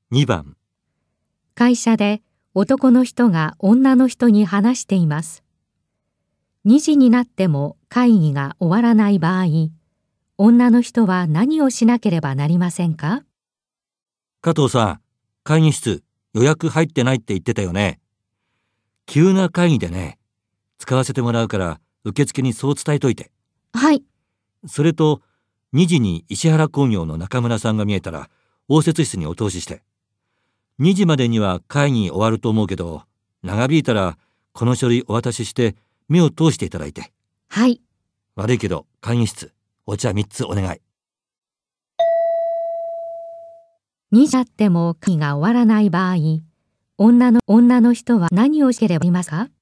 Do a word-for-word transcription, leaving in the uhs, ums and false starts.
にばん、 会社で男の人が女の人に話しています。にじになっても会議が終わらない場合、女の人は何をしなければなりませんか？ 加藤さん、会議室予約入ってないって言ってたよね。急な会議でね、使わせてもらうから受付にそう伝えといて。 はい。 それと、にじに石原工業の中村さんが見えたら応接室にお通しして。にじまでには会議終わると思うけど、長引いたらこの書類お渡しして目を通していただいて。 はい。 悪いけど会議室お茶みっつお願い。 にじあっても会議が終わらない場合、女の女の人は何をしければいますか？